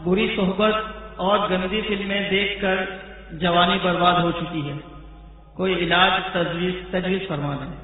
بری صحبت اور گندی فلمیں دیکھ کر جوانی برباد ہو چکی ہے، کوئی علاج تجویز فرما دیں۔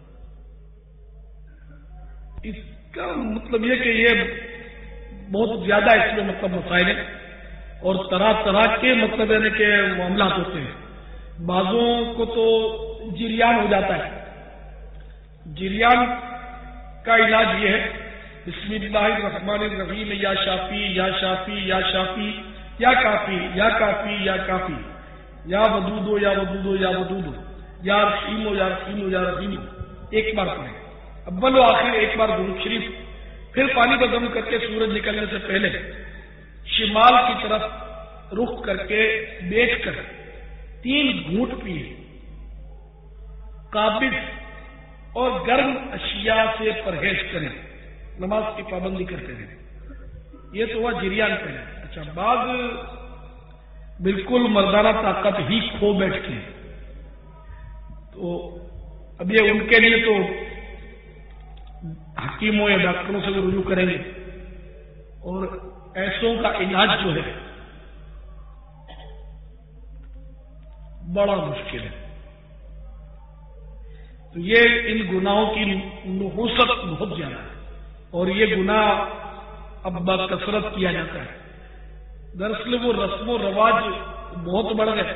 اس کا مطلب یہ کہ یہ بہت زیادہ اس میں مسائل ہیں اور طرح طرح کے یعنی کہ معاملات ہوتے ہیں۔ بعضوں کو تو جریان ہو جاتا ہے۔ جریان کا علاج یہ ہے بسم اللہ الرحمن الرحیم، یا شافی یا شافی یا شافی یا کافی یا کافی یا کافی یا ودودو یا ودودو یا ودودو یا رحیمو یا رحیمو یا رحیمو، ایک بار پڑھیں، اول و آخر ایک بار درود شریف، پھر پانی کا دم کر کے سورج نکلنے سے پہلے شمال کی طرف رخ کر کے بیٹھ کر 3 گھونٹ پیے۔ قابض اور گرم اشیاء سے پرہیز کریں، نماز کی پابندی کرتے رہیں۔ یہ تو ہوا جریان پہلے۔ اچھا، بعض بالکل مردانہ طاقت ہی کھو بیٹھتے ہیں، تو اب یہ ان کے لیے تو حکیموں یا ڈاکٹروں سے رجوع کریں گے، اور ایسوں کا علاج جو ہے بڑا مشکل ہے۔ تو یہ ان گناہوں کی نحوست بہت زیادہ ہے، اور یہ گناہ اب بکثرت کیا جاتا ہے۔ دراصل وہ رسم و رواج بہت بڑھ گئے،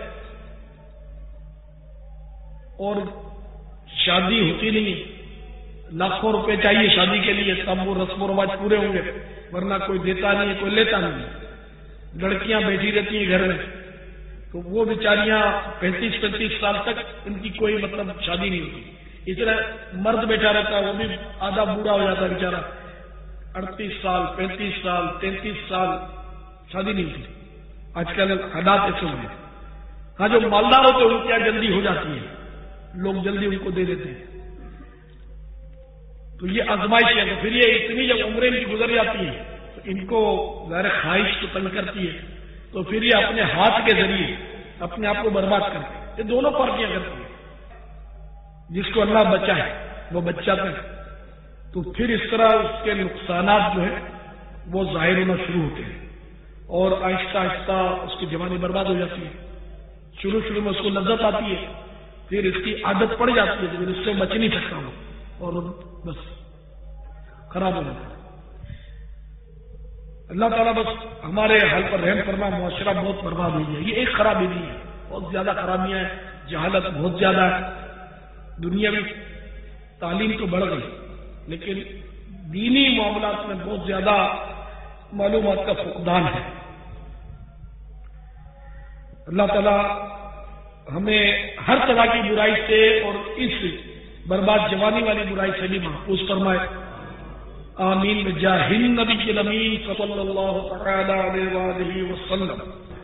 اور شادی ہوتی نہیں ہے، لاکھوں روپے چاہیے شادی کے لیے، تب وہ رسم و رواج پورے ہوں گے، ورنہ کوئی دیتا نہیں ہے، کوئی لیتا نہیں ہے۔ لڑکیاں بیٹھی رہتی ہیں گھر میں، تو وہ بیچاریاں 35-35 سال تک ان کی کوئی شادی نہیں ہوتی۔ اس طرح مرد بیٹھا رہتا ہے، وہ بھی آدھا بوڑھا ہو جاتا ہے بیچارہ، 38 سال 35 سال 33 سال شادی نہیں ہوتی۔ آج کل حالات ایسے ہوئے ہیں۔ ہاں، جو مالدار ہوتے ہیں ان کی جلدی ہو جاتی ہے، لوگ جلدی ان کو دے دیتے ہیں۔ تو یہ آزمائش ہے۔ تو پھر یہ اتنی جب عمریں ان کی گزر جاتی ہیں تو ان کو ظاہر خواہش تو تنگ کرتی ہے، تو پھر یہ اپنے ہاتھ کے ذریعے اپنے آپ کو برباد کرتے ہیں۔ یہ دونوں پارٹیاں کرتی ہیں، جس کو اللہ بچائے وہ بچاتا ہے، تو پھر اس طرح اس کے نقصانات جو ہے وہ ظاہر ہونا شروع ہوتے ہیں، اور آہستہ آہستہ اس کی جوانی برباد ہو جاتی ہے۔ شروع میں اس کو لذت آتی ہے، پھر اس کی عادت پڑ جاتی ہے، پھر اس سے بچ نہیں سکتا وہ، اور بس خراب ہو جاتا ہے۔ اللہ تعالیٰ بس ہمارے حال پر رحم فرما۔ معاشرہ بہت برباد ہوئی ہے، یہ ایک خرابی نہیں ہے، بہت زیادہ خرابیاں ہیں، جہالت بہت زیادہ ہے، دنیاوی تعلیم تو بڑھ گئی، لیکن دینی معاملات میں بہت زیادہ معلومات کا فقدان ہے۔ اللہ تعالیٰ ہمیں ہر طرح کی برائی سے اور اس برباد جوانی والی برائی سے بھی محفوظ فرمائے، آمین بجاہ النبی الامین صلی اللہ تعالی علیہ وآلہ وسلم۔